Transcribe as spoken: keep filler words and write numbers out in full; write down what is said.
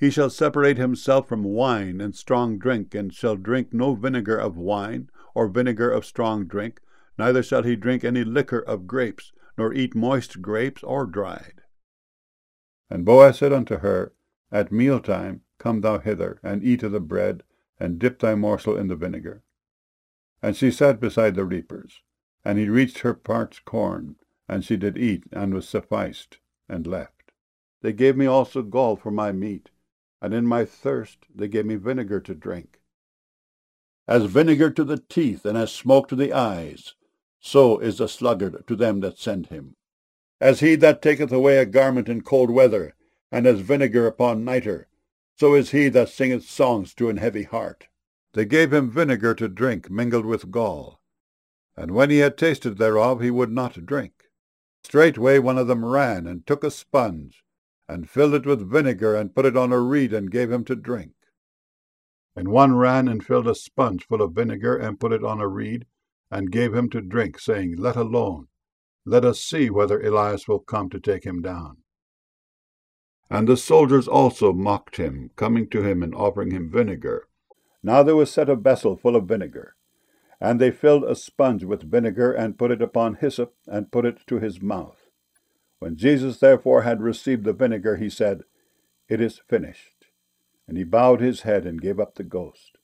He shall separate himself from wine and strong drink, and shall drink no vinegar of wine, or vinegar of strong drink, neither shall he drink any liquor of grapes, nor eat moist grapes or dried. And Boaz said unto her, At mealtime come thou hither, and eat of the bread, and dip thy morsel in the vinegar. And she sat beside the reapers. And he reached her parched corn, and she did eat, and was sufficed, and left. They gave me also gall for my meat, and in my thirst they gave me vinegar to drink. As vinegar to the teeth, and as smoke to the eyes, so is the sluggard to them that send him. As he that taketh away a garment in cold weather, and as vinegar upon nitre, so is he that singeth songs to an heavy heart. They gave him vinegar to drink mingled with gall, and when he had tasted thereof, he would not drink. Straightway one of them ran, and took a sponge, and filled it with vinegar, and put it on a reed, and gave him to drink. And one ran and filled a sponge full of vinegar, and put it on a reed, and gave him to drink, saying, Let alone, let us see whether Elias will come to take him down. And the soldiers also mocked him, coming to him and offering him vinegar. Now there was set a vessel full of vinegar, and they filled a sponge with vinegar, and put it upon hyssop, and put it to his mouth. When Jesus therefore had received the vinegar, he said, It is finished. And he bowed his head and gave up the ghost.